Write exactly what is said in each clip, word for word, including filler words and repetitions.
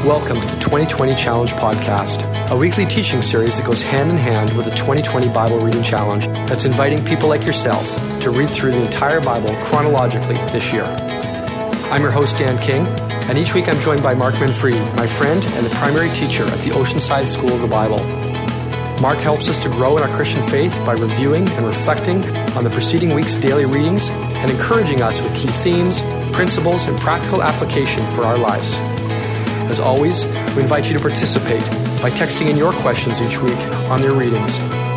Welcome to the twenty twenty Challenge Podcast, a weekly teaching series that goes hand in hand with the twenty twenty Bible Reading Challenge that's inviting people like yourself to read through the entire Bible chronologically this year. I'm your host, Dan King, and each week I'm joined by Mark Manfredi, my friend and the primary teacher at the Oceanside School of the Bible. Mark helps us to grow in our Christian faith by reviewing and reflecting on the preceding week's daily readings and encouraging us with key themes, principles, and practical application for our lives. As always, we invite you to participate by texting in your questions each week on their readings.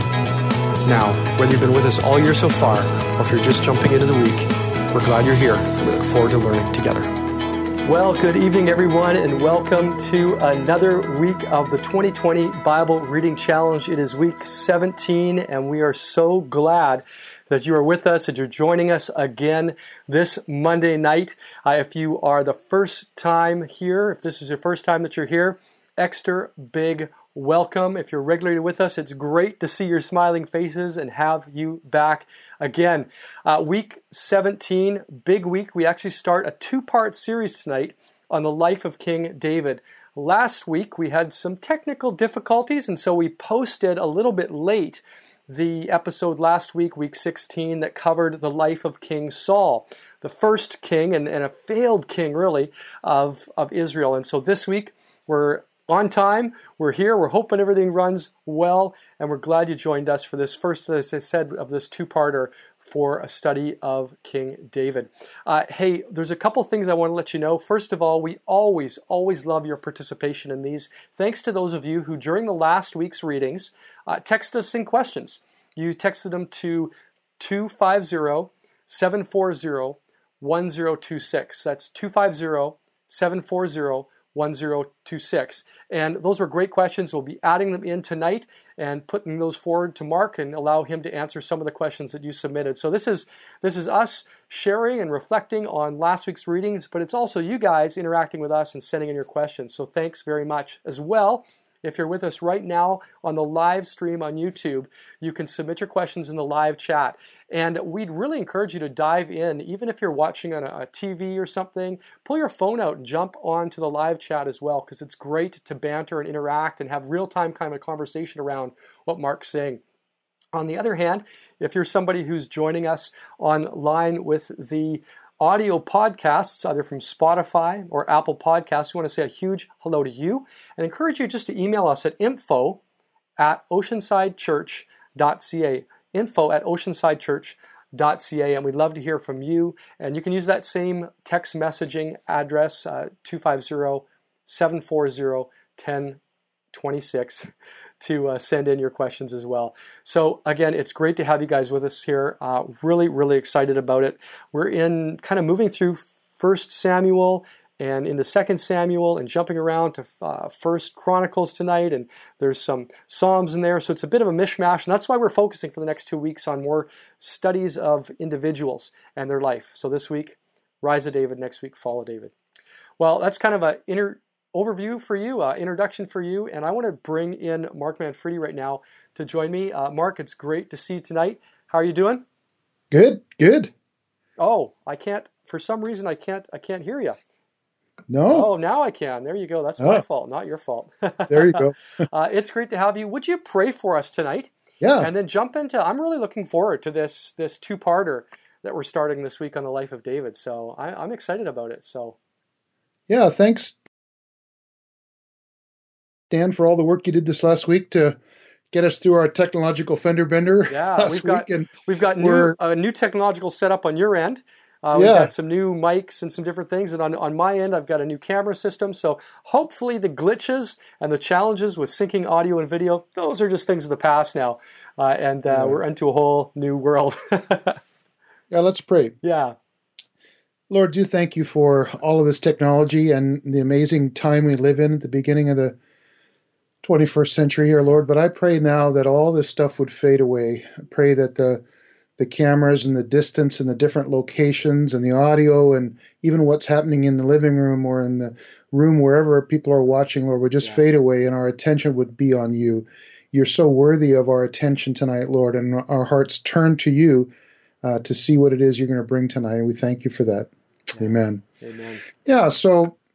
Now, whether you've been with us all year so far, or if you're just jumping into the week, we're glad you're here, and we look forward to learning together. Well, good evening, everyone, and welcome to another week of the twenty twenty Bible Reading Challenge. It is week seventeen, and we are so glad that you are with us and you're joining us again this Monday night. Uh, if you are the first time here, if this is your first time that you're here, extra big welcome. If you're regularly with us, it's great to see your smiling faces and have you back again. Uh, week seventeen, big week. We actually start a two-part series tonight on the life of King David. Last week, we had some technical difficulties, and so we posted a little bit late the episode last week, week sixteen, that covered the life of King Saul, the first king and, and a failed king, really, of, of Israel. And so this week, we're on time, we're here, we're hoping everything runs well, and we're glad you joined us for this first, as I said, of this two-parter for a study of King David. Uh, hey, there's a couple things I want to let you know. First of all, we always, always love your participation in these. Thanks to those of you who, during the last week's readings, uh, texted us in questions. You texted them to two five zero, seven four zero, one zero two six. That's two five zero, seven four zero, one zero two six. And those were great questions. We'll be adding them in tonight and putting those forward to Mark and allow him to answer some of the questions that you submitted. So this is this is us sharing and reflecting on last week's readings, but it's also you guys interacting with us and sending in your questions. So thanks very much as well. If you're with us right now on the live stream on YouTube, you can submit your questions in the live chat. And we'd really encourage you to dive in, even if you're watching on a, a T V or something, pull your phone out and jump onto the live chat as well, because it's great to banter and interact and have real-time kind of conversation around what Mark's saying. On the other hand, if you're somebody who's joining us online with the audio podcasts, either from Spotify or Apple Podcasts, we want to say a huge hello to you and encourage you just to email us at info at oceansidechurch dot c a. info at oceansidechurch dot c a, and we'd love to hear from you. And you can use that same text messaging address, uh, two five zero, seven four zero, one zero two six, to uh, send in your questions as well. So again, it's great to have you guys with us here. Uh, really, really excited about it. We're in kind of moving through First Samuel and into Second Samuel and jumping around to uh, First Chronicles tonight, and there's some Psalms in there, so it's a bit of a mishmash, and that's why we're focusing for the next two weeks on more studies of individuals and their life. So this week, Rise of David, next week, Fall of David. Well, that's kind of an inner overview for you, uh, introduction for you, and I want to bring in Mark Manfredi right now to join me. Uh, Mark, it's great to see you tonight. How are you doing? Good, good. Oh, I can't, for some reason, I can't, I can't hear you. No. Oh, now I can. There you go. That's my oh. fault, not your fault. There you go. uh, it's great to have you. Would you pray for us tonight? Yeah. And then jump into, I'm really looking forward to this this two-parter that we're starting this week on the life of David. So I, I'm excited about it. So. Yeah, thanks, Dan, for all the work you did this last week to get us through our technological fender bender. Yeah, last we've got week. And we've got new a new technological setup on your end. Uh, we've yeah. got some new mics and some different things, and on, on my end, I've got a new camera system. So hopefully the glitches and the challenges with syncing audio and video, those are just things of the past now, uh, and uh, yeah. we're into a whole new world. Yeah, let's pray. Yeah. Lord, do thank you for all of this technology and the amazing time we live in at the beginning of the twenty-first century here, Lord. But I pray now that all this stuff would fade away. I pray that the the cameras and the distance and the different locations and the audio and even what's happening in the living room or in the room wherever people are watching, Lord, would just yeah. fade away and our attention would be on you. You're so worthy of our attention tonight, Lord, and our hearts turn to you uh, to see what it is you're going to bring tonight. And we thank you for that. Yeah. Amen. Amen. Yeah, so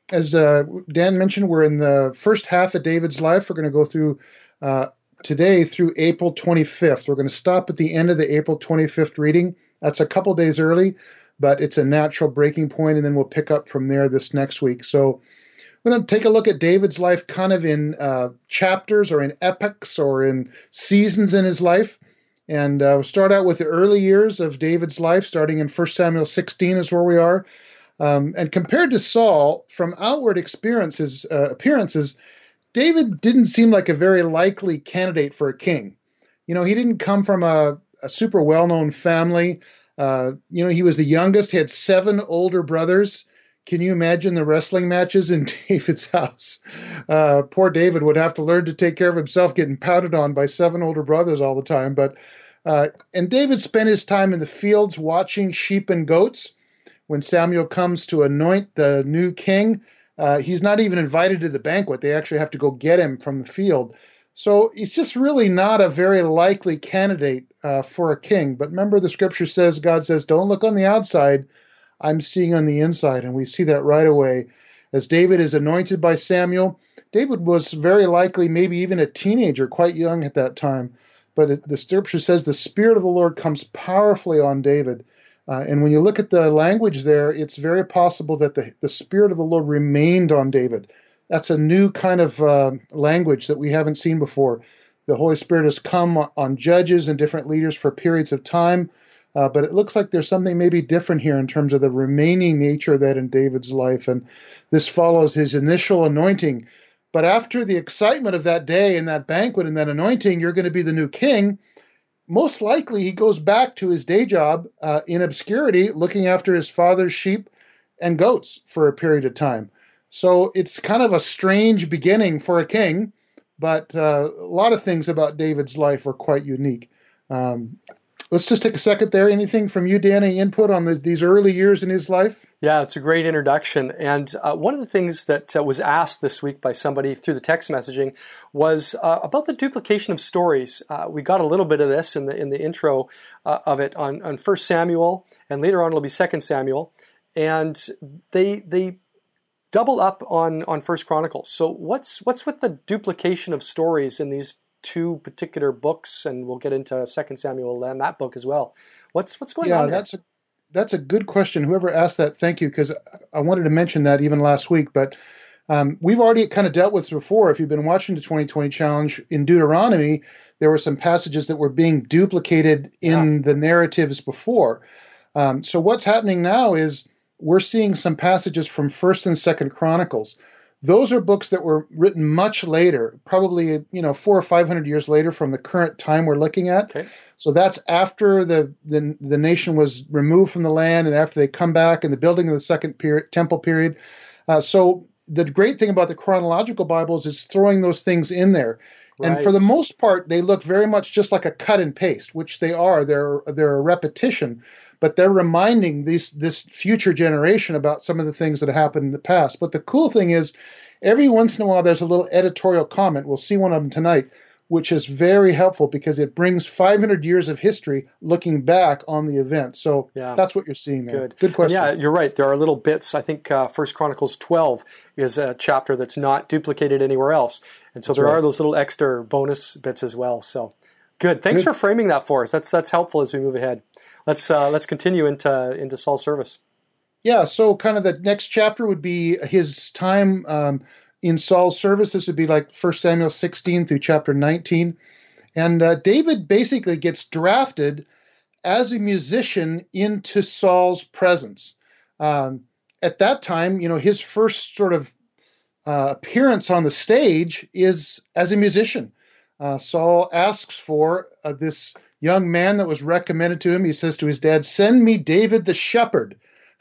as uh, Dan mentioned, we're in the first half of David's life. We're going to go through uh, today through April twenty-fifth. We're going to stop at the end of the April twenty-fifth reading. That's a couple days early, but it's a natural breaking point, and then we'll pick up from there this next week. So we're going to take a look at David's life kind of in uh, chapters or in epochs or in seasons in his life. And uh, we'll start out with the early years of David's life, starting in First Samuel sixteen is where we are. Um, and compared to Saul, from outward experiences, uh, appearances, David didn't seem like a very likely candidate for a king. You know, he didn't come from a, a super well-known family. Uh, you know, he was the youngest. He had seven older brothers. Can you imagine the wrestling matches in David's house? Uh, poor David would have to learn to take care of himself, getting pounded on by seven older brothers all the time. But uh, and David spent his time in the fields watching sheep and goats. When Samuel comes to anoint the new king, uh, he's not even invited to the banquet. They actually have to go get him from the field. So he's just really not a very likely candidate uh, for a king. But remember, the scripture says, God says, don't look on the outside. I'm seeing on the inside. And we see that right away. As David is anointed by Samuel, David was very likely maybe even a teenager, quite young at that time. But it, the scripture says the Spirit of the Lord comes powerfully on David. Uh, and when you look at the language there, it's very possible that the, the Spirit of the Lord remained on David. That's a new kind of uh, language that we haven't seen before. The Holy Spirit has come on judges and different leaders for periods of time, uh, but it looks like there's something maybe different here in terms of the remaining nature of that in David's life. And this follows his initial anointing. But after the excitement of that day and that banquet and that anointing, you're going to be the new king. Most likely he goes back to his day job uh, in obscurity, looking after his father's sheep and goats for a period of time. So it's kind of a strange beginning for a king, but uh, a lot of things about David's life are quite unique. Um, let's just take a second there. Anything from you, Dan, any input on this, these early years in his life? Yeah, it's a great introduction. And uh, one of the things that uh, was asked this week by somebody through the text messaging was uh, about the duplication of stories. Uh, we got a little bit of this in the in the intro uh, of it on, on First Samuel, and later on it'll be Second Samuel. And they they double up on, on First Chronicles. So what's what's with the duplication of stories in these two particular books? And we'll get into Second Samuel and that book as well. What's what's going yeah, on there? that's a That's a good question. Whoever asked that, thank you, because I wanted to mention that even last week. But um, we've already kind of dealt with this before. If you've been watching the twenty twenty Challenge, in Deuteronomy, there were some passages that were being duplicated in yeah. the narratives before. Um, so what's happening now is we're seeing some passages from First and Second Chronicles. Those are books that were written much later, probably you know four or five hundred years later from the current time we're looking at. Okay. So that's after the, the the nation was removed from the land, and after they come back in the building of the second period, temple period. Uh, so the great thing about the chronological Bibles is throwing those things in there. Right. And for the most part, they look very much just like a cut and paste, which they are. They're they're a repetition, but they're reminding these this future generation about some of the things that happened in the past. But the cool thing is, every once in a while, there's a little editorial comment. We'll see one of them tonight, which is very helpful because it brings five hundred years of history looking back on the event. So yeah. that's what you're seeing there. Good, Good question. And yeah, you're right. There are little bits. I think uh, First Chronicles twelve is a chapter that's not duplicated anywhere else. And so that's there right. are those little extra bonus bits as well. So good. Thanks good. for framing that for us. That's that's helpful as we move ahead. Let's uh, let's continue into into Saul's service. Yeah, so kind of the next chapter would be his time um, in Saul's service. This would be like First Samuel sixteen through chapter nineteen. And uh, David basically gets drafted as a musician into Saul's presence. Um, at that time, you know, his first sort of uh, appearance on the stage is as a musician. Uh, Saul asks for uh, this young man that was recommended to him. He says to his dad, "Send me David the shepherd."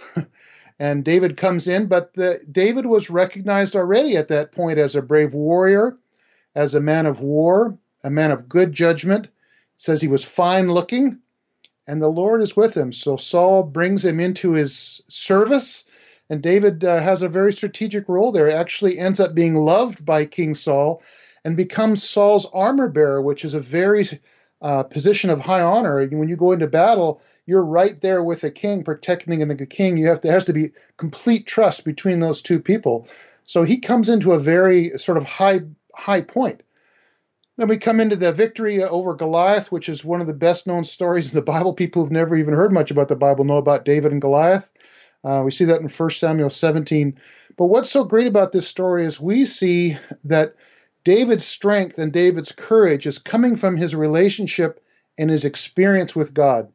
And David comes in, but the, David was recognized already at that point as a brave warrior, as a man of war, a man of good judgment. It says he was fine looking, and the Lord is with him. So Saul brings him into his service, and David uh, has a very strategic role there. He actually ends up being loved by King Saul and becomes Saul's armor bearer, which is a very uh, position of high honor. When you go into battle, you're right there with the king, protecting the king. You have to, there has to be complete trust between those two people. So he comes into a very sort of high, high point. Then we come into the victory over Goliath, which is one of the best known stories in the Bible. People who've never even heard much about the Bible know about David and Goliath. Uh, we see that in First Samuel seventeen. But what's so great about this story is we see that David's strength and David's courage is coming from his relationship and his experience with God,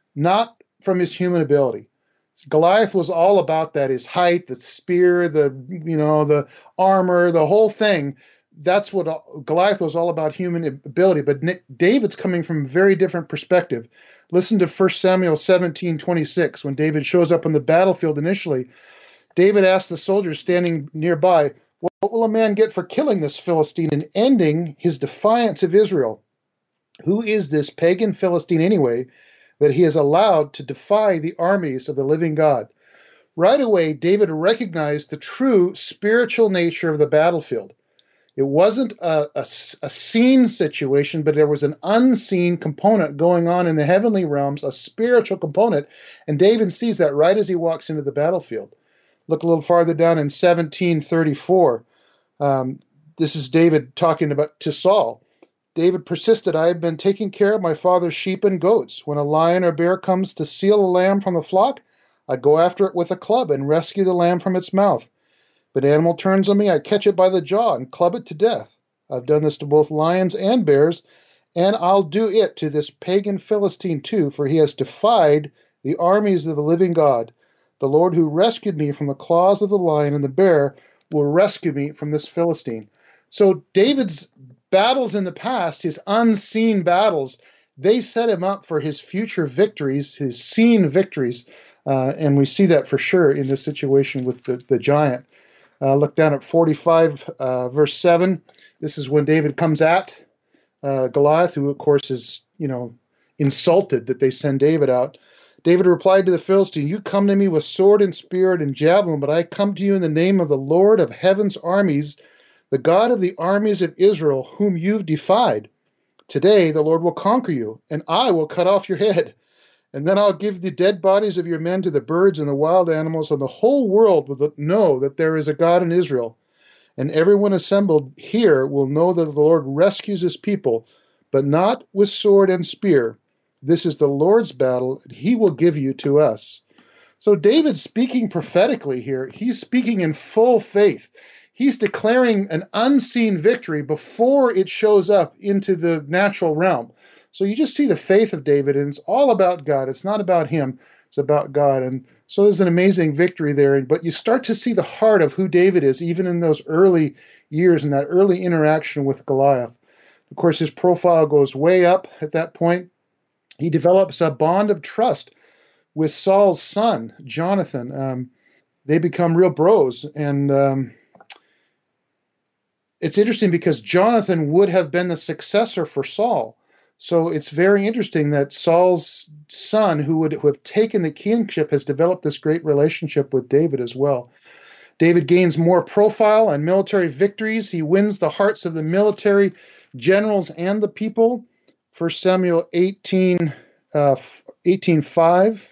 not from his human ability. Goliath was all about that, his height, the spear, the, you know, the armor, the whole thing. That's what Goliath was all about, human ability. But David's coming from a very different perspective. Listen to First Samuel seventeen twenty-six. When David shows up on the battlefield initially, David asks the soldiers standing nearby, "What will a man get for killing this Philistine and ending his defiance of Israel? Who is this pagan Philistine anyway, that he has allowed to defy the armies of the living God?" Right away, David recognized the true spiritual nature of the battlefield. It wasn't a, a, a seen situation, but there was an unseen component going on in the heavenly realms, a spiritual component, and David sees that right as he walks into the battlefield. Look a little farther down in seventeen thirty-four. Um, this is David talking about to Saul. David persisted, "I have been taking care of my father's sheep and goats. When a lion or bear comes to steal a lamb from the flock, I go after it with a club and rescue the lamb from its mouth. But an animal turns on me, I catch it by the jaw and club it to death. I've done this to both lions and bears, and I'll do it to this pagan Philistine too, for he has defied the armies of the living God. The Lord who rescued me from the claws of the lion and the bear will rescue me from this Philistine." So David's battles in the past, his unseen battles, they set him up for his future victories, his seen victories. Uh, and we see that for sure in this situation with the, the giant. Uh, look down at forty-five, uh, verse seven. This is when David comes at uh, Goliath, who, of course, is, you know, insulted that they send David out. David replied to the Philistine, "You come to me with sword and spear and javelin, but I come to you in the name of the Lord of heaven's armies, the God of the armies of Israel, whom you've defied. Today the Lord will conquer you, and I will cut off your head. And then I'll give the dead bodies of your men to the birds and the wild animals, and the whole world will know that there is a God in Israel. And everyone assembled here will know that the Lord rescues his people, but not with sword and spear. This is the Lord's battle, and he will give you to us." So David's speaking prophetically here. He's speaking in full faith. He's declaring an unseen victory before it shows up into the natural realm. So you just see the faith of David, and it's all about God. It's not about him. It's about God. And so there's an amazing victory there. But you start to see the heart of who David is, even in those early years and that early interaction with Goliath. Of course, his profile goes way up at that point. He develops a bond of trust with Saul's son, Jonathan. Um, they become real bros. And um, it's interesting because Jonathan would have been the successor for Saul. So it's very interesting that Saul's son, who would have taken the kingship, has developed this great relationship with David as well. David gains more profile and military victories. He wins the hearts of the military generals and the people. First Samuel eighteen, uh, eighteen five.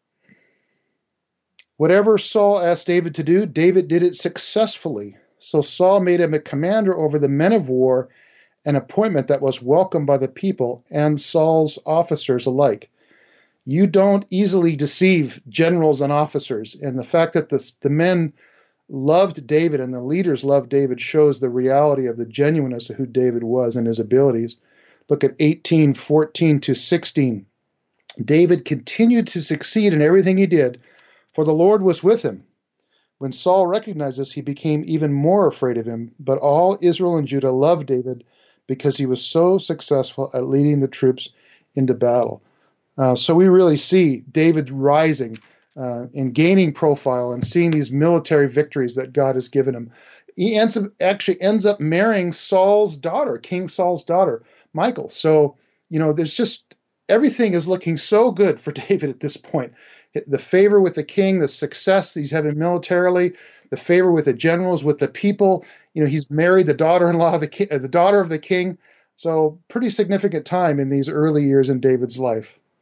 Whatever Saul asked David to do, David did it successfully. So Saul made him a commander over the men of war, an appointment that was welcomed by the people and Saul's officers alike. You don't easily deceive generals and officers, and the fact that the, the men loved David and the leaders loved David shows the reality of the genuineness of who David was and his abilities. Look at eighteen fourteen to sixteen. David continued to succeed in everything he did, for the Lord was with him. When Saul recognized this, he became even more afraid of him, but all Israel and Judah loved David because he was so successful at leading the troops into battle. Uh, so we really see David rising uh, and gaining profile and seeing these military victories that God has given him. He ends up, actually ends up marrying Saul's daughter, King Saul's daughter, Michal. So, you know, there's just, everything is looking so good for David at this point. The favor with the king, the success he's having militarily, the favor with the generals, with the people. You know, he's married the daughter-in-law of the king, the daughter of the king. So pretty significant time in these early years in David's life.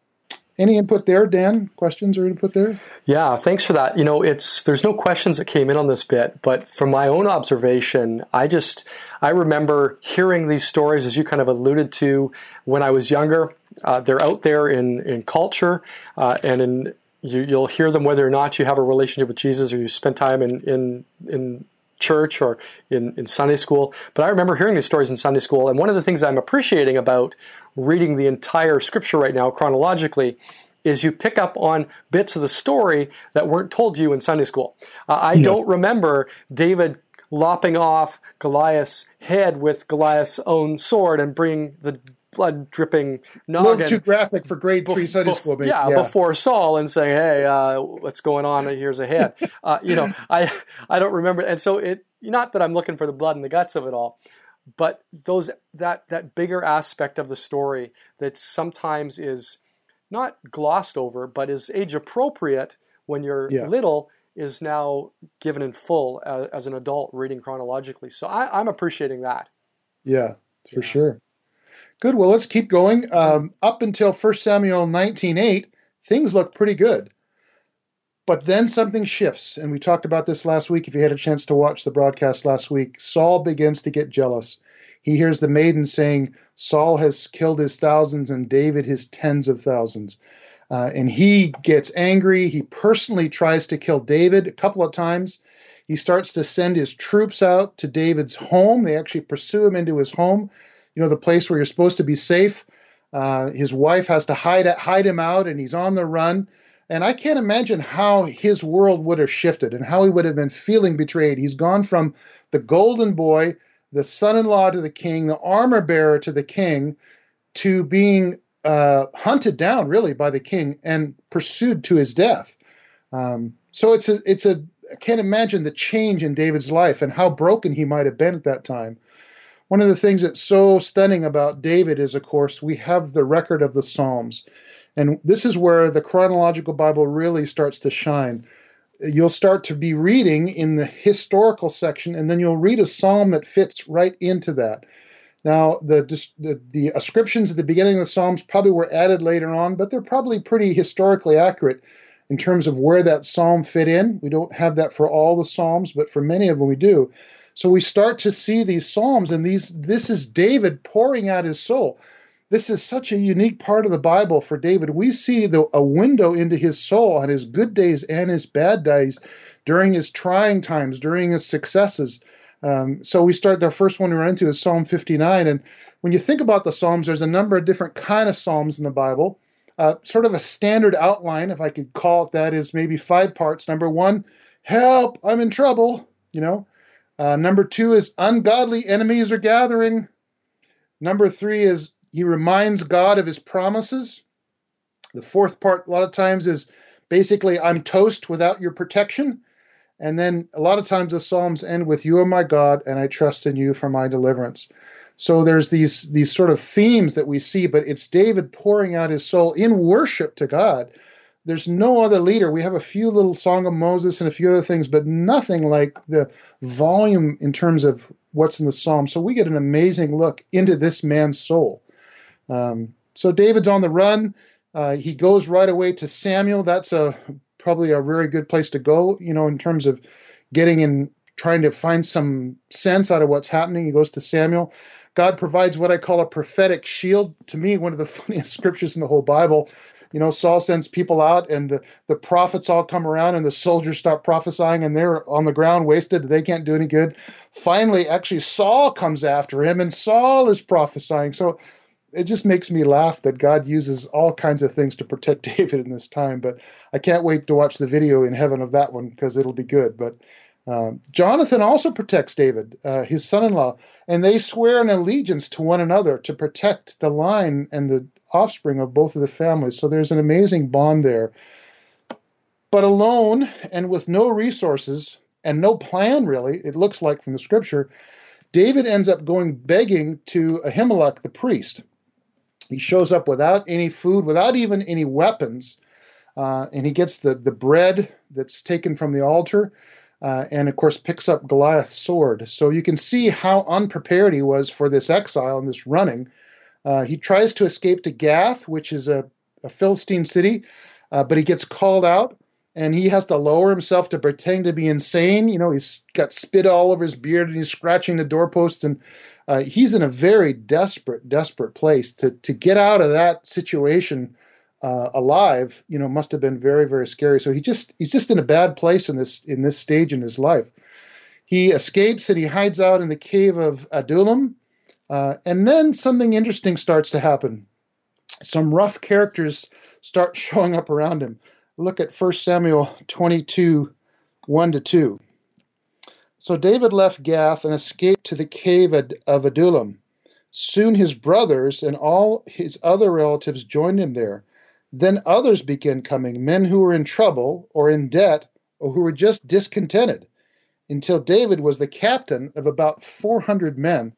Any input there, Dan? Questions or input there? Yeah, thanks for that. You know, it's there's no questions that came in on this bit, but from my own observation, I just I remember hearing these stories, as you kind of alluded to, when I was younger. Uh, they're out there in in culture, uh, and in you, you'll hear them whether or not you have a relationship with Jesus or you spend time in in in church or in, in Sunday school. But I remember hearing these stories in Sunday school, and one of the things I'm appreciating about reading the entire Scripture right now chronologically is you pick up on bits of the story that weren't told to you in Sunday school. Uh, I yeah. don't remember David lopping off Goliath's head with Goliath's own sword and bringing the blood-dripping noggin. A little too graphic for grade three Sunday bef- school, maybe. Yeah, yeah, before Saul and saying, hey, uh, what's going on? Here's a head. uh, you know, I I don't remember. And so it, not that I'm looking for the blood and the guts of it all, but those that that bigger aspect of the story that sometimes is not glossed over, but is age appropriate when you're yeah. little, is now given in full as, as an adult reading chronologically. So I, I'm appreciating that. Yeah, for yeah. sure. Good. Well, let's keep going. Um, up until First Samuel nineteen eight, things look pretty good. But then something shifts, and we talked about this last week. If you had a chance to watch the broadcast last week, Saul begins to get jealous. He hears the maiden saying, Saul has killed his thousands and David his tens of thousands. Uh, and he gets angry. He personally tries to kill David a couple of times. He starts to send his troops out to David's home. They actually pursue him into his home, you know, the place where you're supposed to be safe. Uh, his wife has to hide hide him out, and he's on the run. And I can't imagine how his world would have shifted and how he would have been feeling betrayed. He's gone from the golden boy, the son-in-law to the king, the armor bearer to the king, to being uh, hunted down, really, by the king and pursued to his death. Um, so it's a, it's a, I can't imagine the change in David's life and how broken he might have been at that time. One of the things that's so stunning about David is, of course, we have the record of the Psalms. And this is where the chronological Bible really starts to shine. You'll start to be reading in the historical section, and then you'll read a psalm that fits right into that. Now, the, the the ascriptions at the beginning of the Psalms probably were added later on, but they're probably pretty historically accurate in terms of where that psalm fit in. We don't have that for all the Psalms, but for many of them we do. So we start to see these Psalms, and these this is David pouring out his soul. This is such a unique part of the Bible for David. We see the, a window into his soul on his good days and his bad days, during his trying times, during his successes. Um, so we start, the first one we run into is Psalm fifty-nine. And when you think about the Psalms, there's a number of different kind of Psalms in the Bible. Uh, sort of a standard outline, if I could call it that, is maybe five parts. Number one, help, I'm in trouble, you know. Uh, number two is ungodly enemies are gathering. Number three is he reminds God of his promises. The fourth part, a lot of times, is basically, I'm toast without your protection. And then a lot of times the Psalms end with, you are my God, and I trust in you for my deliverance. So there's these, these sort of themes that we see, but it's David pouring out his soul in worship to God. There's no other leader. We have a few little Song of Moses and a few other things, but nothing like the volume in terms of what's in the Psalm. So we get an amazing look into this man's soul. Um, so David's on the run. Uh, he goes right away to Samuel. That's a probably a very good place to go, you know, in terms of getting in, trying to find some sense out of what's happening. He goes to Samuel. God provides what I call a prophetic shield. To me, one of the funniest scriptures in the whole Bible. You know, Saul sends people out, and the, the prophets all come around, and the soldiers start prophesying, and they're on the ground wasted. They can't do any good. Finally, actually, Saul comes after him, and Saul is prophesying. So it just makes me laugh that God uses all kinds of things to protect David in this time. But I can't wait to watch the video in heaven of that one, because it'll be good. But um, Jonathan also protects David, uh, his son-in-law, and they swear an allegiance to one another to protect the line and the offspring of both of the families. So there's an amazing bond there. But alone and with no resources and no plan, really, it looks like from the scripture, David ends up going begging to Ahimelech, the priest. He shows up without any food, without even any weapons, uh, and he gets the, the bread that's taken from the altar, uh, and of course picks up Goliath's sword. So you can see how unprepared he was for this exile and this running. Uh, he tries to escape to Gath, which is a a Philistine city, uh, but he gets called out, and he has to lower himself to pretend to be insane. You know, he's got spit all over his beard, and he's scratching the doorposts, and uh, he's in a very desperate, desperate place. To to get out of that situation uh, alive, you know, must have been very, very scary. So he just he's just in a bad place in this in this stage in his life. He escapes and he hides out in the cave of Adullam, uh, and then something interesting starts to happen. Some rough characters start showing up around him. Look at First Samuel twenty-two, one to two. So David left Gath and escaped to the cave of Adullam. Soon his brothers and all his other relatives joined him there. Then others began coming, men who were in trouble or in debt or who were just discontented, until David was the captain of about four hundred men.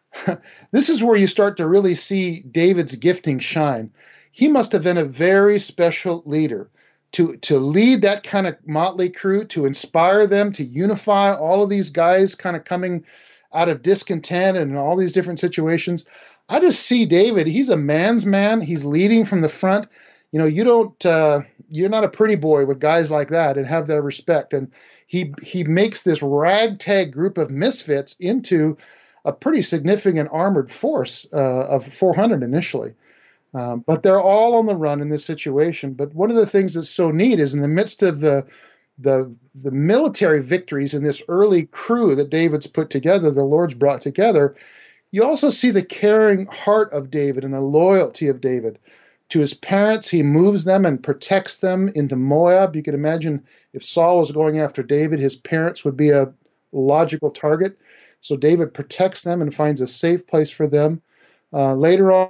This is where you start to really see David's gifting shine. He must have been a very special leader. To, to lead that kind of motley crew, to inspire them, to unify all of these guys kind of coming out of discontent and all these different situations. I just see David, he's a man's man. He's leading from the front. You know, you don't, uh, you're not a pretty boy with guys like that and have that respect. And he, he makes this ragtag group of misfits into a pretty significant armored force uh, of four hundred initially. Um, but they're all on the run in this situation. But one of the things that's so neat is in the midst of the, the, the military victories in this early crew that David's put together, the Lord's brought together, you also see the caring heart of David and the loyalty of David. To his parents, he moves them and protects them into Moab. You can imagine if Saul was going after David, his parents would be a logical target. So David protects them and finds a safe place for them. Uh, later on,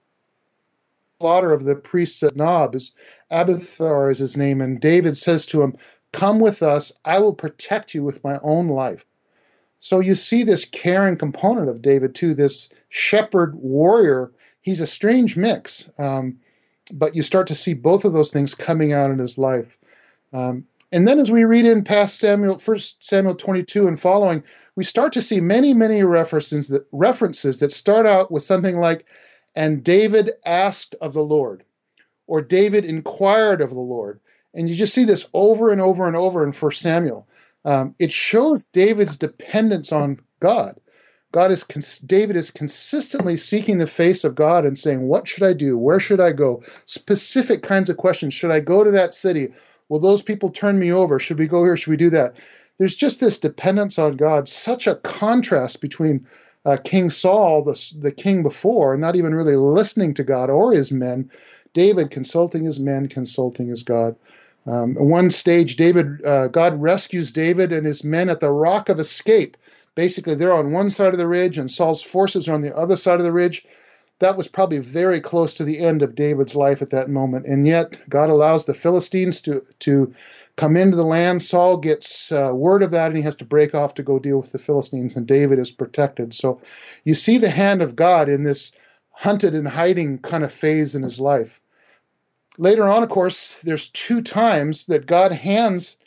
slaughter of the priests at Nob, is Abiathar is his name, and David says to him, "Come with us, I will protect you with my own life." So you see this caring component of David too, this shepherd warrior. He's a strange mix, um, but you start to see both of those things coming out in his life. Um, and then as we read in past Samuel, First Samuel twenty-two and following, we start to see many, many references that references that start out with something like, "And David asked of the Lord," or "David inquired of the Lord." And you just see this over and over and over in First Samuel. Um, it shows David's dependence on God. God is David is consistently seeking the face of God and saying, "What should I do? Where should I go?" Specific kinds of questions. Should I go to that city? Will those people turn me over? Should we go here? Should we do that? There's just this dependence on God. Such a contrast between Uh, King Saul, the, the king before, not even really listening to God or his men. David consulting his men, consulting his God. Um, at one stage, David, uh, God rescues David and his men at the Rock of Escape. Basically, they're on one side of the ridge and Saul's forces are on the other side of the ridge. That was probably very close to the end of David's life at that moment. And yet, God allows the Philistines to, to come into the land. Saul gets uh, word of that, and he has to break off to go deal with the Philistines, and David is protected. So you see the hand of God in this hunted and hiding kind of phase in his life. Later on, of course, there's two times that God hands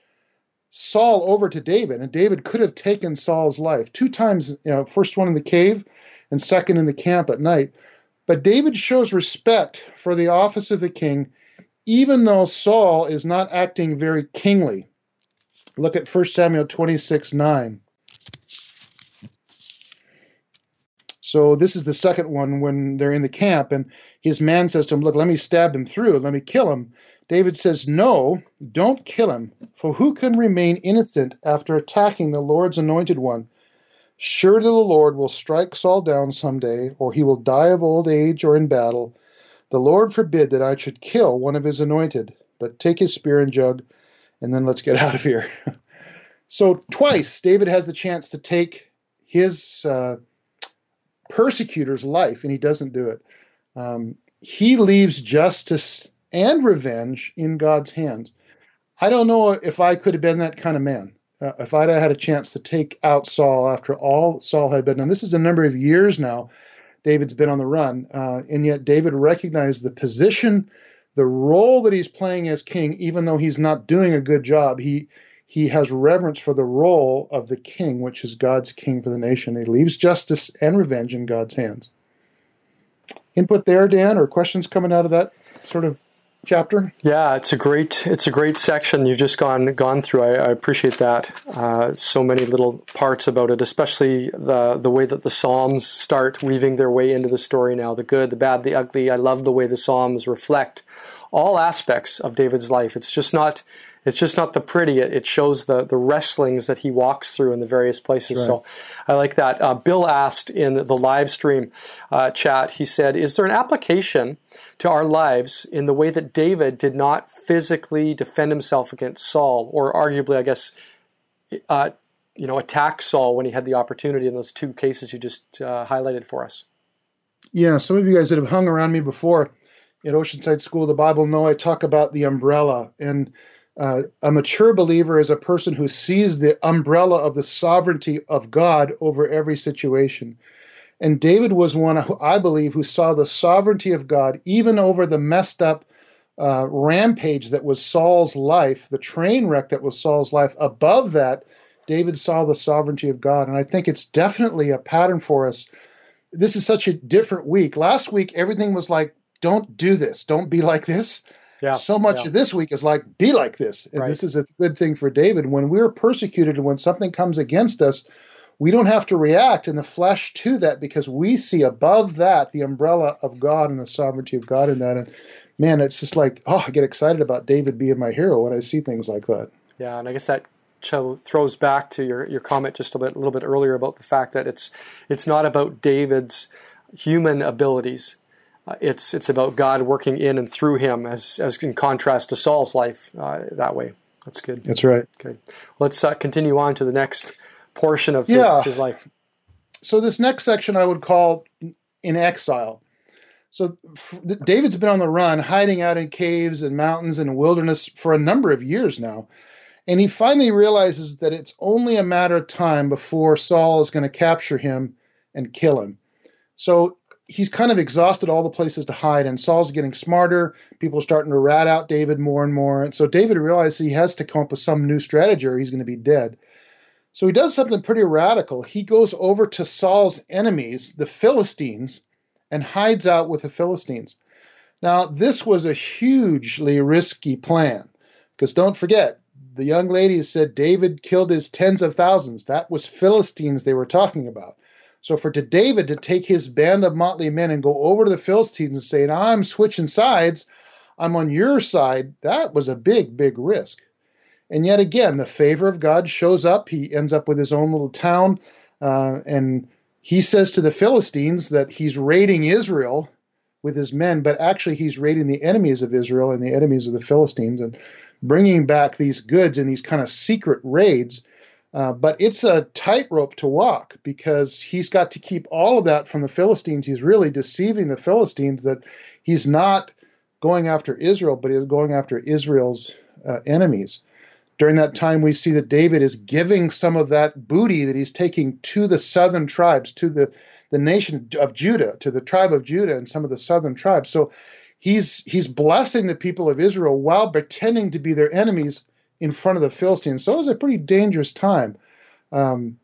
Saul over to David, and David could have taken Saul's life. Two times, you know, first one in the cave and second in the camp at night. But David shows respect for the office of the king, even though Saul is not acting very kingly. Look at First Samuel twenty-six, nine. So this is the second one when they're in the camp, and his man says to him, "Look, let me stab him through, let me kill him." David says, "No, don't kill him, for who can remain innocent after attacking the Lord's anointed one? Surely the Lord will strike Saul down someday, or he will die of old age or in battle. The Lord forbid that I should kill one of his anointed, but take his spear and jug, and then let's get out of here." So twice, David has the chance to take his uh, persecutor's life, and he doesn't do it. Um, he leaves justice and revenge in God's hands. I don't know if I could have been that kind of man. Uh, if I'd had a chance to take out Saul after all Saul had been done. This is a number of years now David's been on the run, uh, and yet David recognized the position, the role that he's playing as king, even though he's not doing a good job. He he has reverence for the role of the king, which is God's king for the nation. He leaves justice and revenge in God's hands. Input there, Dan, or questions coming out of that sort of chapter. Yeah, it's a great it's a great section you've just gone gone through. I, I appreciate that. Uh, so many little parts about it, especially the the way that the Psalms start weaving their way into the story now. The good, the bad, the ugly. I love the way the Psalms reflect all aspects of David's life. It's just not it's just not the pretty. It, it shows the the wrestlings that he walks through in the various places. Right. So I like that. Uh, Bill asked in the live stream uh, chat, he said, is there an application to our lives in the way that David did not physically defend himself against Saul, or arguably, I guess, uh, you know, attack Saul when he had the opportunity in those two cases you just uh, highlighted for us? Yeah, some of you guys that have hung around me before at Oceanside School of the Bible know I talk about the umbrella. And uh, a mature believer is a person who sees the umbrella of the sovereignty of God over every situation. And David was one, who, I believe, who saw the sovereignty of God even over the messed up uh, rampage that was Saul's life, the train wreck that was Saul's life. Above that, David saw the sovereignty of God. And I think it's definitely a pattern for us. This is such a different week. Last week, everything was like, don't do this. Don't be like this. Yeah, so much yeah. of this week is like, be like this. And right. This is a good thing for David. When we're persecuted and when something comes against us, we don't have to react in the flesh to that because we see above that the umbrella of God and the sovereignty of God in that. And man, it's just like, oh, I get excited about David being my hero when I see things like that. Yeah, and I guess that throws back to your, your comment just a bit a little bit earlier about the fact that it's it's not about David's human abilities. Uh, it's it's about God working in and through him, as as in contrast to Saul's life uh, that way. That's good. That's right. Okay, let's uh, continue on to the next portion of his, yeah. his life. So this next section I would call in exile. So f- David's been on the run, hiding out in caves and mountains and wilderness for a number of years now. And he finally realizes that it's only a matter of time before Saul is going to capture him and kill him. So he's kind of exhausted all the places to hide, and Saul's getting smarter. People are starting to rat out David more and more. And so David realizes he has to come up with some new strategy or he's going to be dead. So he does something pretty radical. He goes over to Saul's enemies, the Philistines, and hides out with the Philistines. Now, this was a hugely risky plan, because don't forget, the young lady said David killed his tens of thousands. That was Philistines they were talking about. So for to David to take his band of motley men and go over to the Philistines and say, I'm switching sides, I'm on your side, that was a big, big risk. And yet again, the favor of God shows up. He ends up with his own little town, uh, and he says to the Philistines that he's raiding Israel with his men, but actually he's raiding the enemies of Israel and the enemies of the Philistines and bringing back these goods in these kind of secret raids. Uh, but it's a tightrope to walk because he's got to keep all of that from the Philistines. He's really deceiving the Philistines that he's not going after Israel, but he's going after Israel's uh, enemies. During that time, we see that David is giving some of that booty that he's taking to the southern tribes, to the, the nation of Judah, to the tribe of Judah and some of the southern tribes. So he's he's blessing the people of Israel while pretending to be their enemies in front of the Philistines. So it was a pretty dangerous time. Um,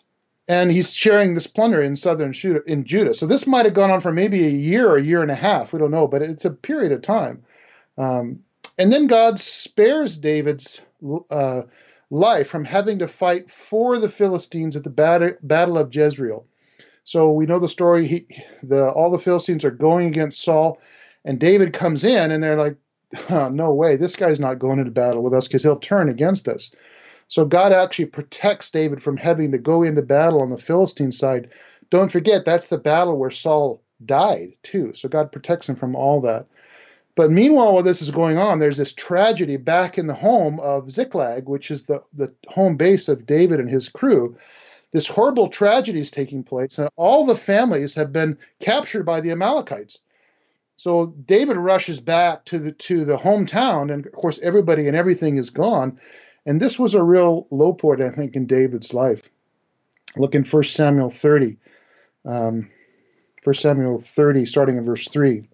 and he's sharing this plunder in southern Judah, in Judah. So this might have gone on for maybe a year or a year and a half. We don't know, but it's a period of time. Um, and then God spares David's uh, life from having to fight for the Philistines at the bat- Battle of Jezreel. So we know the story. He, the, all the Philistines are going against Saul, and David comes in, and they're like, oh, no way, this guy's not going into battle with us because he'll turn against us. So God actually protects David from having to go into battle on the Philistine side. Don't forget, that's the battle where Saul died, too. So God protects him from all that. But meanwhile, while this is going on, there's this tragedy back in the home of Ziklag, which is the, the home base of David and his crew. This horrible tragedy is taking place, and all the families have been captured by the Amalekites. So David rushes back to the to the hometown, and of course everybody and everything is gone. And this was a real low point, I think, in David's life. Look in First Samuel thirty. Um, First Samuel thirty, starting in verse three.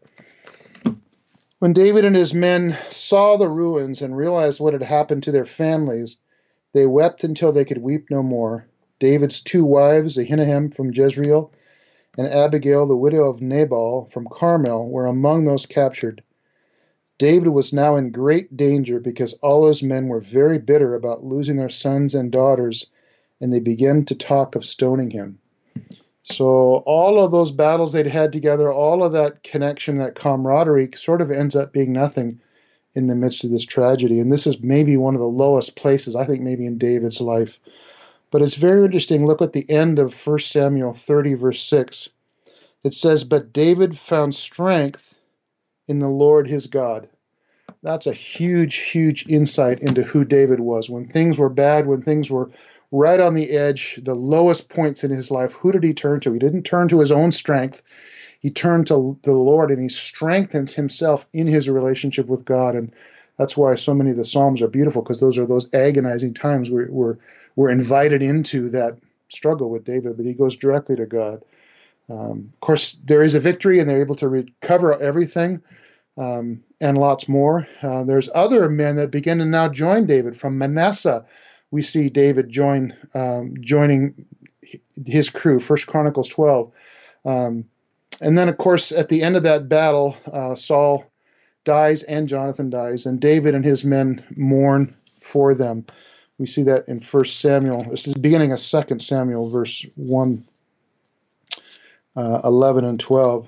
When David and his men saw the ruins and realized what had happened to their families, they wept until they could weep no more. David's two wives, Ahinoam from Jezreel and Abigail, the widow of Nabal from Carmel, were among those captured. David was now in great danger because all his men were very bitter about losing their sons and daughters, and they began to talk of stoning him. So all of those battles they'd had together, all of that connection, that camaraderie sort of ends up being nothing in the midst of this tragedy. And this is maybe one of the lowest places, I think, maybe in David's life. But it's very interesting. Look at the end of First Samuel thirty, verse six. It says, "But David found strength in the Lord his God." That's a huge, huge insight into who David was. When things were bad, when things were right on the edge, the lowest points in his life, who did he turn to? He didn't turn to his own strength. He turned to the Lord, and he strengthened himself in his relationship with God. And that's why so many of the Psalms are beautiful, because those are those agonizing times where we're, we're invited into that struggle with David, but he goes directly to God. Um, of course, there is a victory, and they're able to recover everything. Um, and lots more. Uh, there's other men that begin to now join David. From Manasseh, we see David join um, joining his crew, First Chronicles twelve. Um, and then, of course, at the end of that battle, uh, Saul dies and Jonathan dies, and David and his men mourn for them. We see that in First Samuel. This is the beginning of Second Samuel, verse one, uh, eleven, and twelve.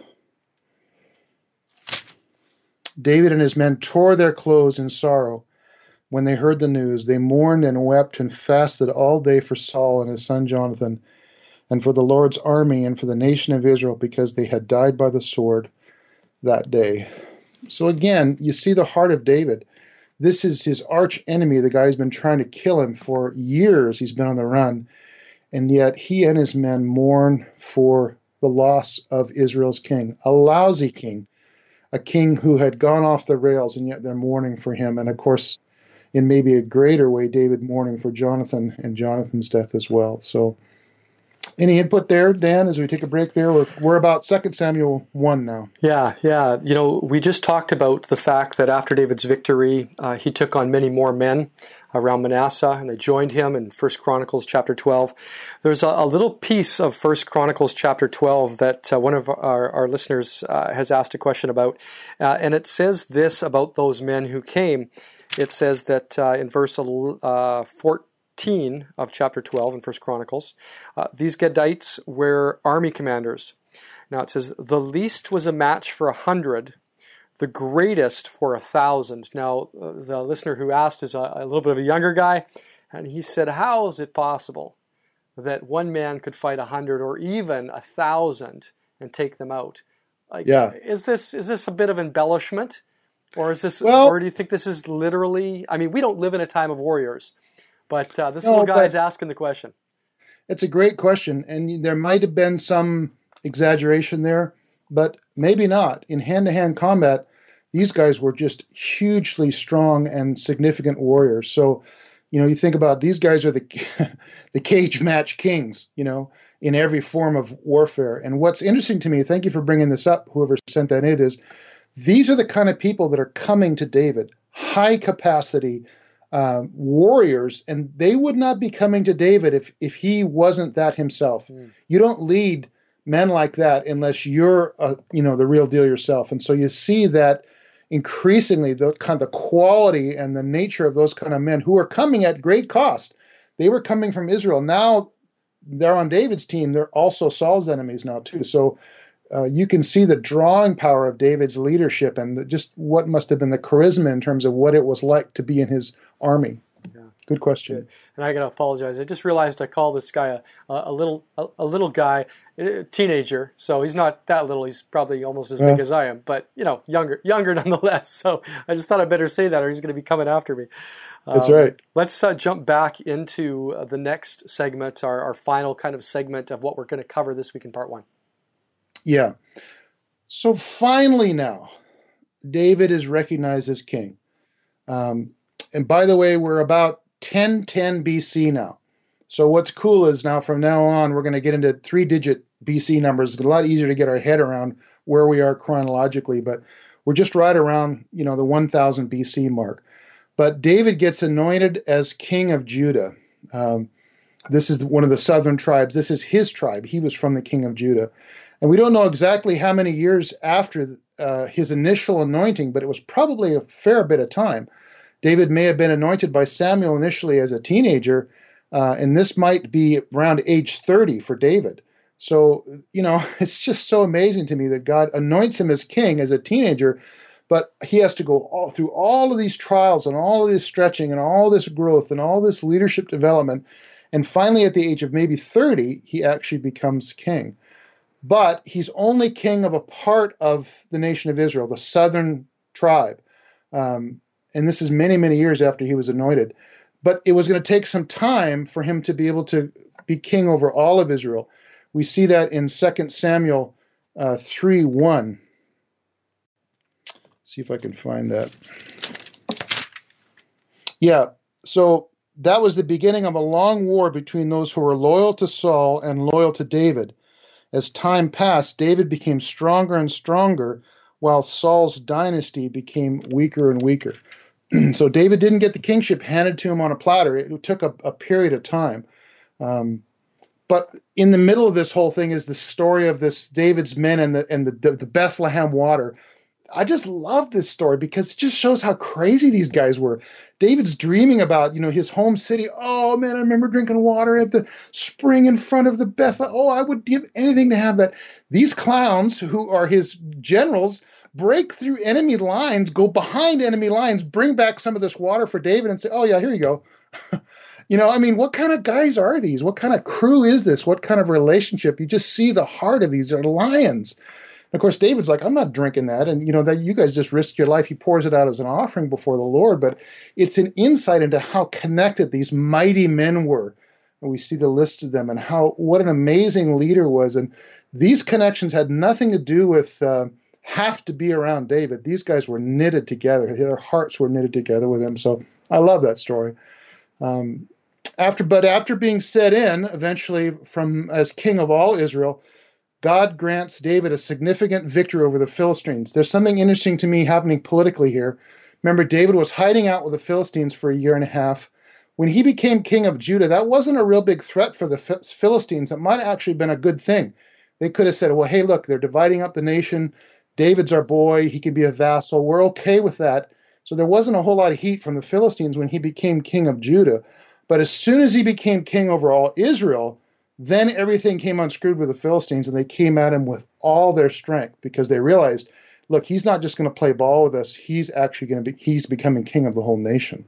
David and his men tore their clothes in sorrow when they heard the news. They mourned and wept and fasted all day for Saul and his son Jonathan, and for the Lord's army and for the nation of Israel, because they had died by the sword that day. So again, you see the heart of David. This is his arch enemy. The guy's been trying to kill him for years. He's been on the run. And yet he and his men mourn for the loss of Israel's king, a lousy king. A king who had gone off the rails, and yet they're mourning for him. And of course, in maybe a greater way, David mourning for Jonathan and Jonathan's death as well. So any input there, Dan, as we take a break there? We're, we're about Second Samuel one now. Yeah, yeah. You know, we just talked about the fact that after David's victory, uh, he took on many more men around Manasseh, and they joined him in First Chronicles chapter twelve. There's a, a little piece of First Chronicles chapter twelve that uh, one of our, our listeners uh, has asked a question about, uh, and it says this about those men who came. It says that uh, in verse uh, fourteen of chapter twelve in First Chronicles, uh, these Gadites were army commanders. Now it says, the least was a match for a hundred, the greatest for a thousand. Now, uh, the listener who asked is a, a little bit of a younger guy, and he said, how is it possible that one man could fight a hundred or even a thousand and take them out? Like, yeah. Is this is this a bit of embellishment, or is this, well, or do you think this is literally? I mean, we don't live in a time of warriors, but uh, this no, little guy is asking the question. It's a great question, and there might have been some exaggeration there, but maybe not. In hand-to-hand combat, these guys were just hugely strong and significant warriors. So, you know, you think about these guys are the the cage match kings, you know, in every form of warfare. And what's interesting to me, thank you for bringing this up, whoever sent that in, is these are the kind of people that are coming to David, high capacity uh, warriors, and they would not be coming to David if, if he wasn't that himself. Mm. You don't lead men like that unless you're, uh, you know, the real deal yourself. And so you see that increasingly the kind of the quality and the nature of those kind of men who are coming at great cost. They were coming from Israel. Now they're on David's team. They're also Saul's enemies now too. So uh, you can see the drawing power of David's leadership and the, just what must have been the charisma in terms of what it was like to be in his army. Yeah. Good question. Good. And I got to apologize. I just realized I called this guy a, a little a, a little guy, a teenager. So he's not that little. He's probably almost as big uh, as I am, but you know, younger younger nonetheless. So I just thought I better say that, or he's going to be coming after me. That's um, right. Let's uh, jump back into uh, the next segment, our, our final kind of segment of what we're going to cover this week in part one. Yeah. So finally now, David is recognized as king. Um, and by the way, we're about ten ten B C now. So what's cool is now from now on, we're going to get into three-digit B C numbers. It's a lot easier to get our head around where we are chronologically, but we're just right around, you know, the one thousand B C mark. But David gets anointed as king of Judah. Um, this is one of the southern tribes. This is his tribe. He was from the king of Judah. And we don't know exactly how many years after uh, his initial anointing, but it was probably a fair bit of time. David may have been anointed by Samuel initially as a teenager, uh, and this might be around age thirty for David. So, you know, it's just so amazing to me that God anoints him as king as a teenager, but he has to go all, through all of these trials and all of this stretching and all this growth and all this leadership development. And finally, at the age of maybe thirty, he actually becomes king. But he's only king of a part of the nation of Israel, the southern tribe. Um, and this is many, many years after he was anointed. But it was going to take some time for him to be able to be king over all of Israel. We see that in Second Samuel uh, three one. See if I can find that. Yeah, so that was the beginning of a long war between those who were loyal to Saul and loyal to David. As time passed, David became stronger and stronger, while Saul's dynasty became weaker and weaker. So David didn't get the kingship handed to him on a platter. It took a, a period of time. Um, but in the middle of this whole thing is the story of this David's men and the and the, the Bethlehem water. I just love this story because it just shows how crazy these guys were. David's dreaming about, you know, his home city. Oh, man, I remember drinking water at the spring in front of the Bethel. Oh, I would give anything to have that. These clowns, who are his generals, break through enemy lines, go behind enemy lines, bring back some of this water for David and say, oh, yeah, here you go. You know, I mean, what kind of guys are these? What kind of crew is this? What kind of relationship? You just see the heart of these. They're lions. Of course, David's like, I'm not drinking that. And, you know, that you guys just risked your life. He pours it out as an offering before the Lord. But it's an insight into how connected these mighty men were. And we see the list of them and how, what an amazing leader was. And these connections had nothing to do with uh, have to be around David. These guys were knitted together. Their hearts were knitted together with him. So I love that story. Um, after, but after being set in, eventually from as king of all Israel, God grants David a significant victory over the Philistines. There's something interesting to me happening politically here. Remember, David was hiding out with the Philistines for a year and a half. When he became king of Judah, that wasn't a real big threat for the Philistines. It might have actually been a good thing. They could have said, well, hey, look, they're dividing up the nation. David's our boy. He can be a vassal. We're okay with that. So there wasn't a whole lot of heat from the Philistines when he became king of Judah. But as soon as he became king over all Israel, then everything came unscrewed with the Philistines, and they came at him with all their strength because they realized, look, he's not just going to play ball with us. He's actually going to be, he's becoming king of the whole nation.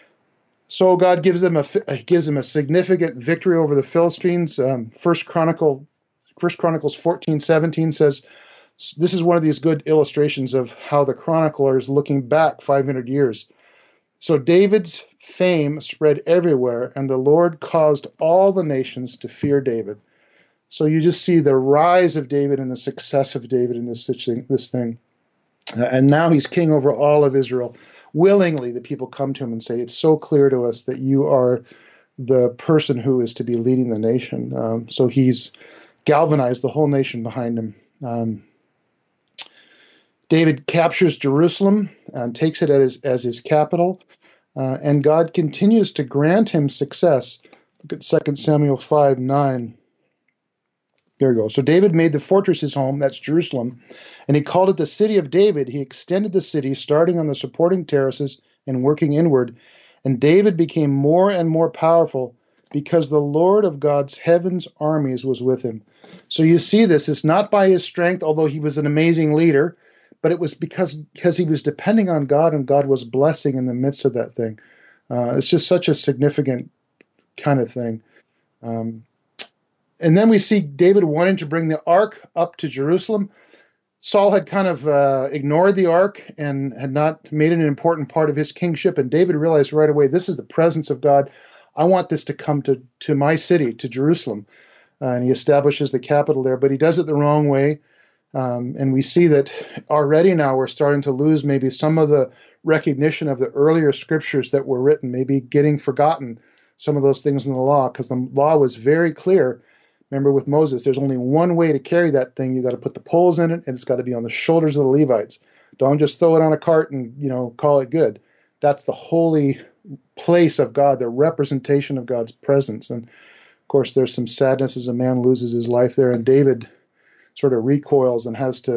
So God gives them a, gives them a significant victory over the Philistines. Um, First Chronicle, First Chronicles fourteen seventeen says, this is one of these good illustrations of how the chronicler is looking back five hundred years. So David's fame spread everywhere, and the Lord caused all the nations to fear David. So you just see the rise of David and the success of David in this thing. This thing. Uh, and now he's king over all of Israel. Willingly, the people come to him and say, it's so clear to us that you are the person who is to be leading the nation. Um, so he's galvanized the whole nation behind him. Um, David captures Jerusalem and takes it as, as his capital, uh, and God continues to grant him success. Look at Second Samuel five nine. There we go. So David made the fortress his home, that's Jerusalem, and he called it the city of David. He extended the city, starting on the supporting terraces and working inward, and David became more and more powerful because the Lord of God's heaven's armies was with him. So you see this, it's not by his strength, although he was an amazing leader, but it was because, because he was depending on God, and God was blessing in the midst of that thing. Uh, it's just such a significant kind of thing. Um, and then we see David wanting to bring the ark up to Jerusalem. Saul had kind of uh, ignored the ark and had not made it an important part of his kingship, and David realized right away, this is the presence of God. I want this to come to, to my city, to Jerusalem. Uh, and he establishes the capital there, but he does it the wrong way. Um, and we see that already now we're starting to lose maybe some of the recognition of the earlier scriptures that were written, maybe getting forgotten some of those things in the law, because the law was very clear. Remember with Moses, there's only one way to carry that thing. You got to put the poles in it, and it's got to be on the shoulders of the Levites. Don't just throw it on a cart and, you know, call it good. That's the holy place of God, the representation of God's presence. And of course, there's some sadness as a man loses his life there, and David sort of recoils and has to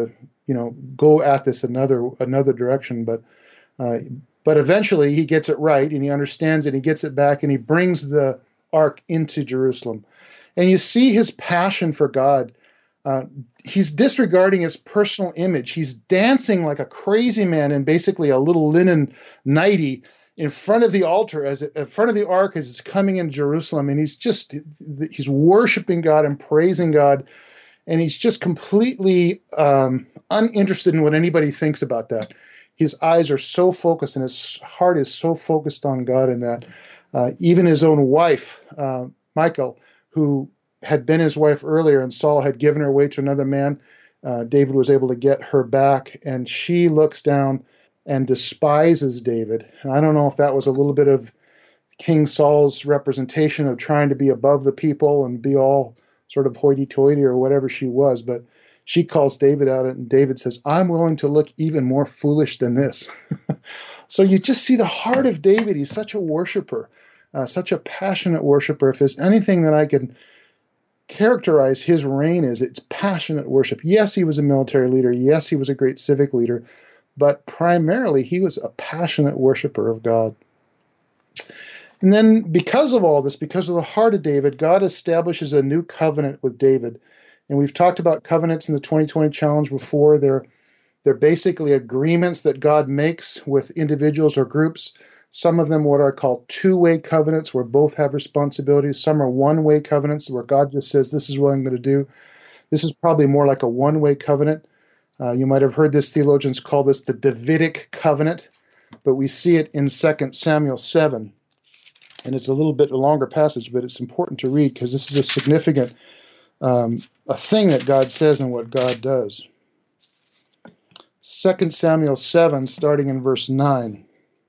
you know, go at this another another direction. But uh, but eventually he gets it right, and he understands it. He gets it back, and he brings the ark into Jerusalem. And you see his passion for God. Uh, he's disregarding his personal image. He's dancing like a crazy man in basically a little linen nightie in front of the altar, as it, in front of the ark as it's coming into Jerusalem. And he's just, he's worshiping God and praising God. And he's just completely um, uninterested in what anybody thinks about that. His eyes are so focused and his heart is so focused on God in that. Uh, even his own wife, uh, Michal, who had been his wife earlier, and Saul had given her away to another man. Uh, David was able to get her back, and she looks down and despises David. And I don't know if that was a little bit of King Saul's representation of trying to be above the people and be all sort of hoity-toity or whatever she was, but she calls David out, and David says, I'm willing to look even more foolish than this. So you just see the heart of David. He's such a worshiper, uh, such a passionate worshiper. If there's anything that I can characterize his reign as, it's passionate worship. Yes, he was a military leader. Yes, he was a great civic leader, but primarily he was a passionate worshiper of God. And then because of all this, because of the heart of David, God establishes a new covenant with David. And we've talked about covenants in the twenty twenty challenge before. They're, they're basically agreements that God makes with individuals or groups. Some of them what are called two-way covenants, where both have responsibilities. Some are one-way covenants, where God just says, this is what I'm going to do. This is probably more like a one-way covenant. Uh, you might have heard this, theologians call this the Davidic covenant, but we see it in Second Samuel seven. And it's a little bit a longer passage, but it's important to read because this is a significant um, a thing that God says and what God does. Second Samuel seven, starting in verse nine.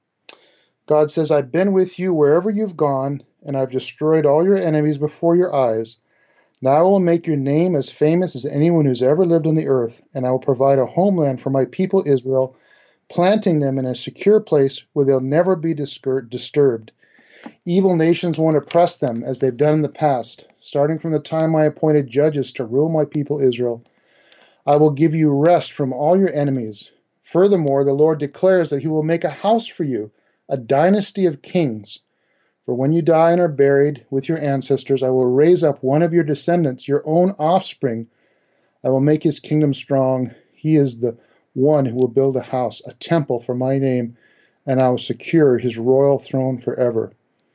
God says, I've been with you wherever you've gone, and I've destroyed all your enemies before your eyes. Now I will make your name as famous as anyone who's ever lived on the earth, and I will provide a homeland for my people Israel, planting them in a secure place where they'll never be disturbed. Evil nations won't oppress them as they've done in the past, starting from the time I appointed judges to rule my people Israel. I will give you rest from all your enemies. Furthermore, the Lord declares that he will make a house for you, a dynasty of kings. For when you die and are buried with your ancestors, I will raise up one of your descendants, your own offspring. I will make his kingdom strong. He is the one who will build a house, a temple for my name, and I will secure his royal throne forever.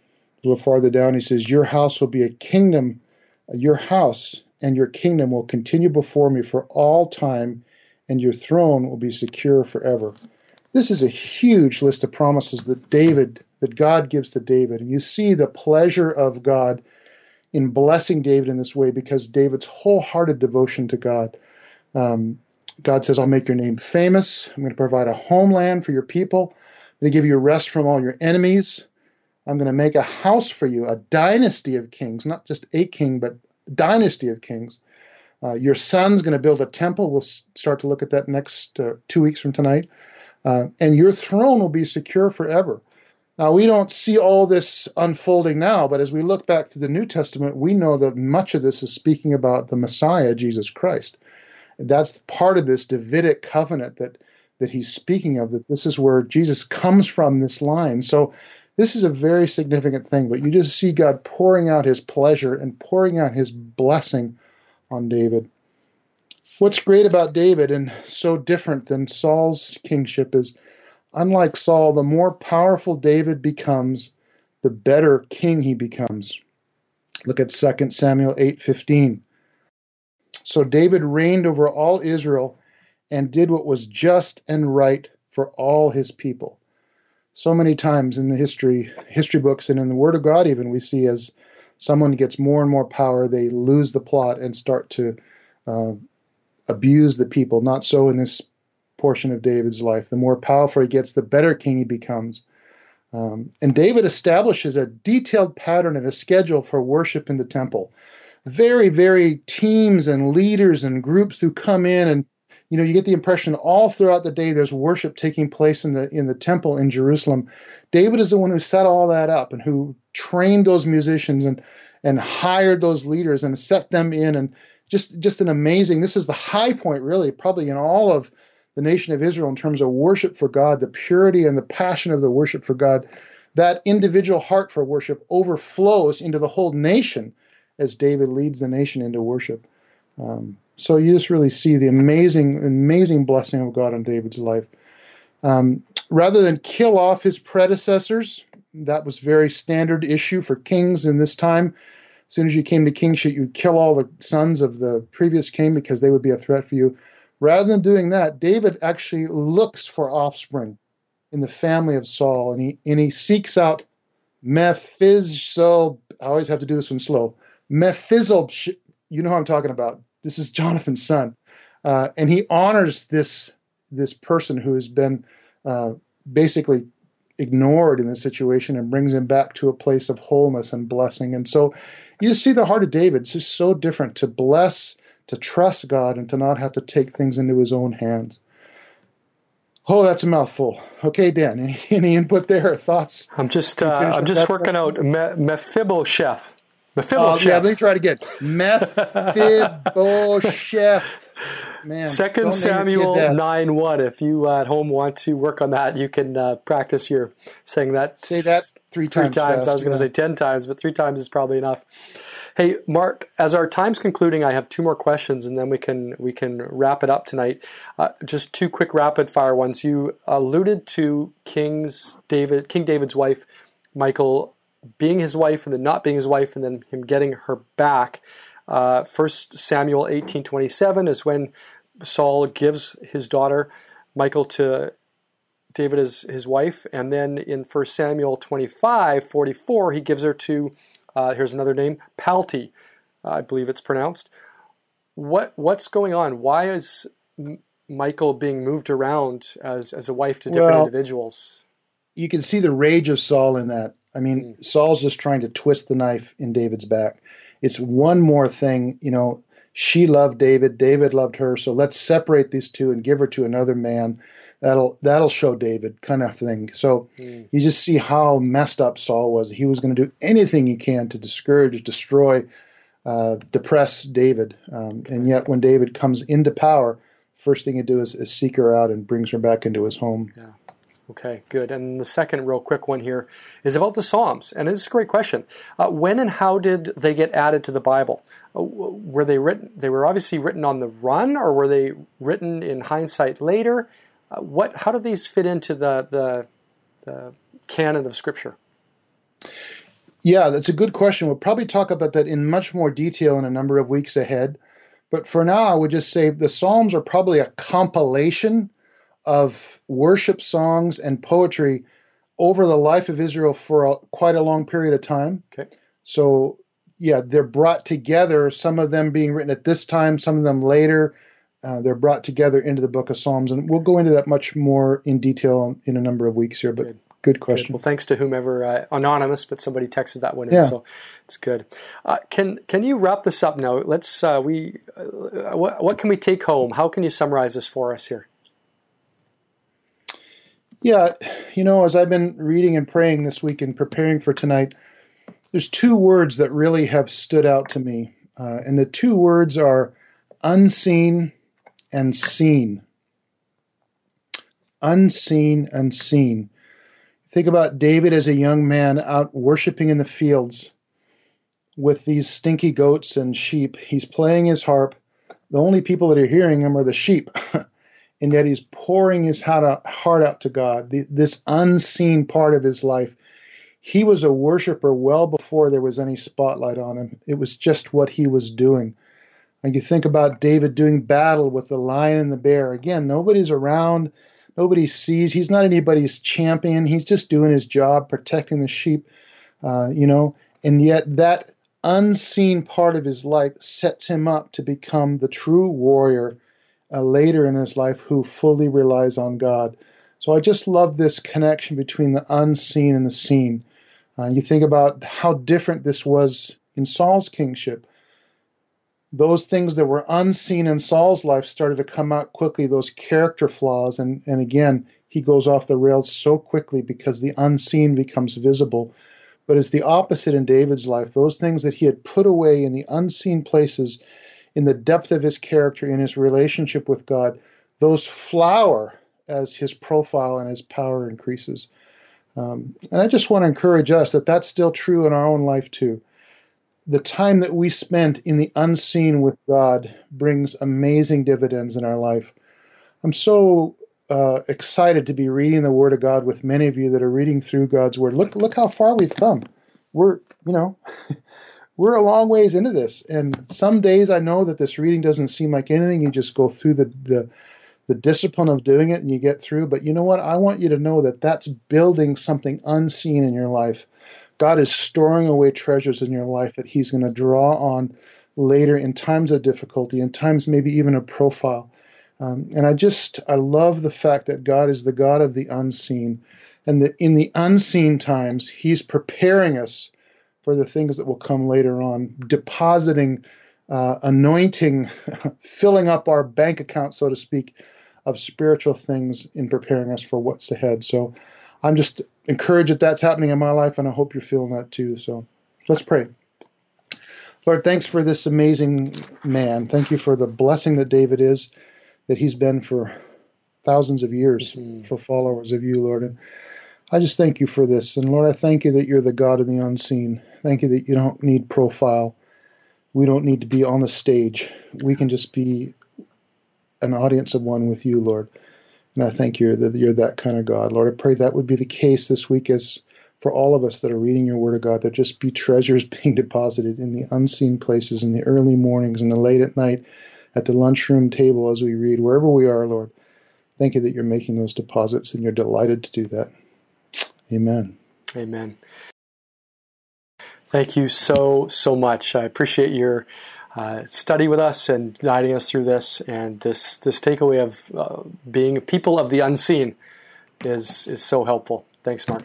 A little farther down, he says, your house will be a kingdom. Your house and your kingdom will continue before me for all time, and your throne will be secure forever. This is a huge list of promises that David, that God gives to David. And you see the pleasure of God in blessing David in this way because David's wholehearted devotion to God. Um, God says, I'll make your name famous. I'm going to provide a homeland for your people. I'm going to give you rest from all your enemies. I'm going to make a house for you, a dynasty of kings, not just a king, but a dynasty of kings. Uh, your son's going to build a temple. We'll start to look at that next uh, two weeks from tonight. Uh, and your throne will be secure forever. Now, we don't see all this unfolding now, but as we look back to the New Testament, we know that much of this is speaking about the Messiah, Jesus Christ. That's part of this Davidic covenant that, that he's speaking of, that this is where Jesus comes from, this line. So this is a very significant thing, but you just see God pouring out his pleasure and pouring out his blessing on David. What's great about David and so different than Saul's kingship is, unlike Saul, the more powerful David becomes, the better king he becomes. Look at Second Samuel eight fifteen. So David reigned over all Israel and did what was just and right for all his people. So many times in the history, history books and in the Word of God even, we see as someone gets more and more power, they lose the plot and start to uh, abuse the people. Not so in this portion of David's life. The more powerful he gets, the better king he becomes. Um, and David establishes a detailed pattern and a schedule for worship in the temple. Very, very teams and leaders and groups who come in, and you know, you get the impression all throughout the day there's worship taking place in the in the temple in Jerusalem. David is the one who set all that up and who trained those musicians and and hired those leaders and set them in and just just an amazing, this is the high point really, probably in all of the nation of Israel in terms of worship for God, the purity and the passion of the worship for God. That individual heart for worship overflows into the whole nation as David leads the nation into worship. Um, so you just really see the amazing, amazing blessing of God on David's life. Um, rather than kill off his predecessors, that was very standard issue for kings in this time. As soon as you came to kingship, you'd kill all the sons of the previous king because they would be a threat for you. Rather than doing that, David actually looks for offspring in the family of Saul, and he and he seeks out Mephizzle. I always have to do this one slow. Mephizzle, you know who I'm talking about. This is Jonathan's son, uh, and he honors this this person who has been uh, basically ignored in this situation and brings him back to a place of wholeness and blessing. And so, you see the heart of David. It's just so different to bless, to trust God, and to not have to take things into his own hands. Oh, that's a mouthful. Okay, Dan, any, any input there or thoughts? I'm just uh, I'm just working out Me- Mephibosheth. Mephibosheth. Uh, yeah, let me try it again. Mephibosheth. Man, Second Samuel nine one. If you uh, at home want to work on that, you can uh, practice your saying that. Say that three, three times. times. Fast, I was going to yeah. say ten times, but three times is probably enough. Hey, Mark, as our time's concluding, I have two more questions, and then we can we can wrap it up tonight. Uh, just two quick rapid-fire ones. You alluded to King's David, King David's wife, Michal, being his wife and then not being his wife, and then him getting her back. Uh, First Samuel eighteen twenty-seven is when Saul gives his daughter Michal to David as his wife, and then in First Samuel twenty-five forty-four, he gives her to Uh, here's another name, Palti, uh, I believe it's pronounced. What what's going on? Why is M- Michal being moved around as as a wife to different Well, individuals? You can see the rage of Saul in that. I mean, Mm. Saul's just trying to twist the knife in David's back. It's one more thing, you know, she loved David, David loved her, so let's separate these two and give her to another man. That'll that'll show David kind of thing. So Mm. you just see how messed up Saul was. He was going to do anything he can to discourage, destroy, uh, depress David. Um, and yet when David comes into power, first thing he do is, is seek her out and brings her back into his home. Yeah. Okay, good. And the second real quick one here is about the Psalms. And this is a great question. Uh, when and how did they get added to the Bible? Uh, were they written, they were obviously written on the run, or were they written in hindsight later? Uh, what? How do these fit into the, the the canon of Scripture? Yeah, that's a good question. We'll probably talk about that in much more detail in a number of weeks ahead. But for now, I would just say the Psalms are probably a compilation of worship songs and poetry over the life of Israel for a, quite a long period of time. Okay. So, yeah, they're brought together, some of them being written at this time, some of them later. Uh, they're brought together into the book of Psalms. And we'll go into that much more in detail in a number of weeks here. But good, good question. Good. Well, thanks to whomever, uh, anonymous, but somebody texted that one in, yeah. so it's good. Uh, can can you wrap this up now? Let's. Uh, we. Uh, what, what can we take home? How can you summarize this for us here? Yeah, you know, as I've been reading and praying this week and preparing for tonight, there's two words that really have stood out to me. Uh, and the two words are unseen and seen. Unseen and seen. Think about David as a young man out worshiping in the fields with these stinky goats and sheep. He's playing his harp. The only people that are hearing him are the sheep. And yet he's pouring his heart out, heart out to God, the, this unseen part of his life. He was a worshiper well before there was any spotlight on him. It was just what he was doing. And you think about David doing battle with the lion and the bear. Again, nobody's around. Nobody sees. He's not anybody's champion. He's just doing his job, protecting the sheep, uh, you know. And yet that unseen part of his life sets him up to become the true warrior Uh, later in his life who fully relies on God. So I just love this connection between the unseen and the seen. Uh, you think about how different this was in Saul's kingship. Those things that were unseen in Saul's life started to come out quickly, those character flaws. And, and again, he goes off the rails so quickly because the unseen becomes visible. But it's the opposite in David's life. Those things that he had put away in the unseen places in the depth of his character, in his relationship with God, those flower as his profile and his power increases. Um, and I just want to encourage us that that's still true in our own life too. The time that we spent in the unseen with God brings amazing dividends in our life. I'm so uh, excited to be reading the Word of God with many of you that are reading through God's Word. Look, look how far we've come. We're, you know, we're a long ways into this. And some days I know that this reading doesn't seem like anything. You just go through the, the, the discipline of doing it and you get through. But you know what? I want you to know that that's building something unseen in your life. God is storing away treasures in your life that he's going to draw on later in times of difficulty, in times maybe even a profile. Um, and I just, I love the fact that God is the God of the unseen. And that in the unseen times, he's preparing us for the things that will come later on, depositing, uh, anointing, filling up our bank account, so to speak, of spiritual things in preparing us for what's ahead. So I'm just encouraged that that's happening in my life, and I hope you're feeling that too. So let's pray. Lord, thanks for this amazing man. Thank you for the blessing that David is, that he's been for thousands of years, mm-hmm. for followers of you, Lord. And I just thank you for this. And Lord, I thank you that you're the God of the unseen. Thank you that you don't need profile. We don't need to be on the stage. We can just be an audience of one with you, Lord. And I thank you that you're that kind of God. Lord, I pray that would be the case this week as for all of us that are reading your word of God, there just be treasures being deposited in the unseen places, in the early mornings, in the late at night, at the lunchroom table as we read, wherever we are, Lord. Thank you that you're making those deposits and you're delighted to do that. Amen. Amen. Thank you so, so much. I appreciate your Uh, study with us and guiding us through this, and this this takeaway of uh, being people of the unseen is is so helpful. Thanks, Mark.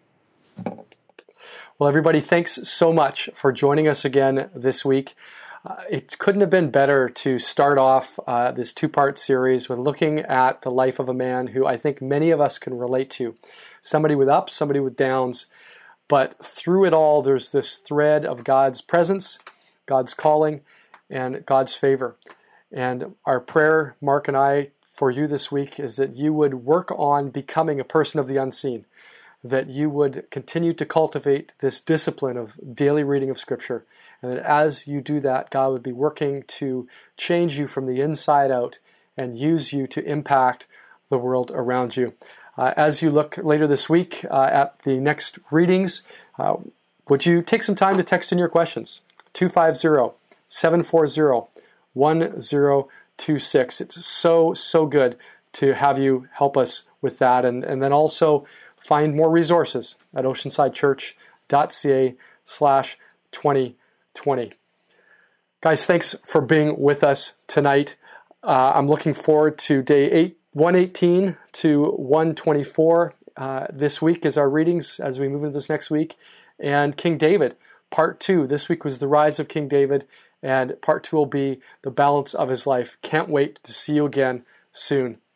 Well, everybody, thanks so much for joining us again this week. Uh, it couldn't have been better to start off uh, this two-part series with looking at the life of a man who I think many of us can relate to. Somebody with ups, somebody with downs, but through it all, there's this thread of God's presence, God's calling, and God's favor. And our prayer, Mark and I, for you this week is that you would work on becoming a person of the unseen, that you would continue to cultivate this discipline of daily reading of Scripture, and that as you do that, God would be working to change you from the inside out and use you to impact the world around you. Uh, as you look later this week uh, at the next readings, uh, would you take some time to text in your questions? two five zero, seven four zero, one zero two six. It's so, so good to have you help us with that. And, and then also find more resources at oceansidechurch.ca slash 2020. Guys, thanks for being with us tonight. Uh, I'm looking forward to day eight, one eighteen to one twenty-four. Uh, this week is our readings as we move into this next week. And King David, part two. This week was the rise of King David, and part two will be the balance of his life. Can't wait to see you again soon.